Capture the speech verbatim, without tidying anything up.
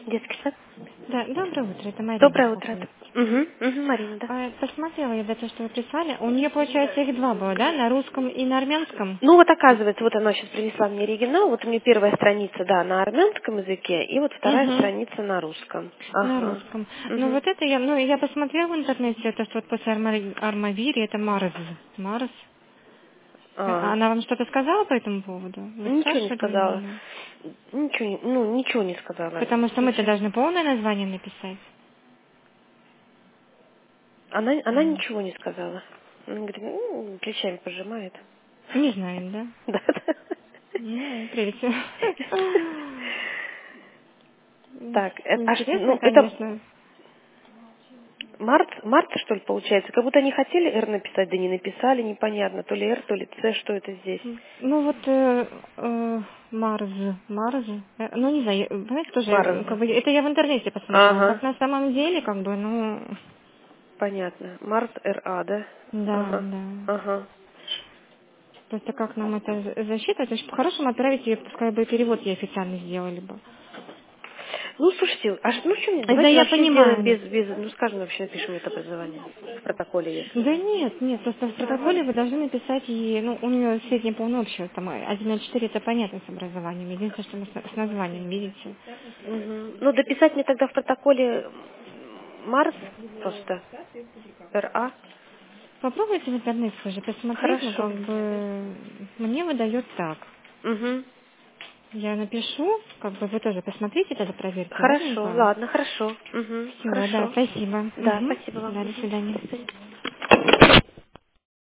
Детский сад. Да, доброе утро, это Марина. Доброе утро. Угу, угу, Марина, да. А, Посмотрела я, да, то, что вы прислали. У нее, получается, их два было, да, на русском и на армянском? Ну вот оказывается, вот она сейчас принесла мне оригинал, вот у меня первая страница, да, на армянском языке, и вот вторая Угу. страница на русском. На Ага. русском. Ну Угу. вот это я, ну я посмотрела в интернете, то, что вот после Арма- Армавири, это Марс. Марс. А А, она вам что-то сказала по этому поводу? Вы ничего не спрашивали у сказала. нее? Ничего, не- ну, ничего не сказала. Потому что мы-то Ничего. должны полное название написать. Она, она М. ничего не сказала. Она говорит, ну, плечами пожимает. Не знаем, да? Да. Ну, видите. Так, это, а что, Интересно, ну, это конечно. март, март, что ли, получается? Как будто они хотели R написать, да не написали, непонятно. То ли R, то ли C, что это здесь? Ну вот э, э, Марз, Марз, э, ну не знаю, э, знаете, тоже, э, как Марз. бы, это я в интернете посмотрела, как Ага, на самом деле, как бы, ну, понятно. Март R A, да? да, Ага, да. ага. Просто как нам это за- засчитывать, то есть по-хорошему отправить ее, пускай бы перевод ей официально сделали бы. Ну, слушайте, а ш- ну что, мне, Да, давайте я вообще сделаем понимаю. без, без, ну, скажем, вообще напишем это образование в протоколе, если. Да нет, нет, просто в протоколе вы должны написать ей, ну, у нее среднее полное общее, там, один ноль четыре это понятно с образованием, единственное, что мы с, с названием, видите. Угу. Ну, дописать мне тогда в протоколе Марс просто. R A. Попробуйте в интернете уже посмотреть, ну, Хорошо. как бы, мне выдает так. Угу. Я напишу, как бы вы тоже посмотрите, тогда проверьте, Хорошо, ладненько. ладно, хорошо. Угу. Все, да, Хорошо. спасибо. Да, Угу. спасибо вам. Да, до Мгм. свидания. До свидания.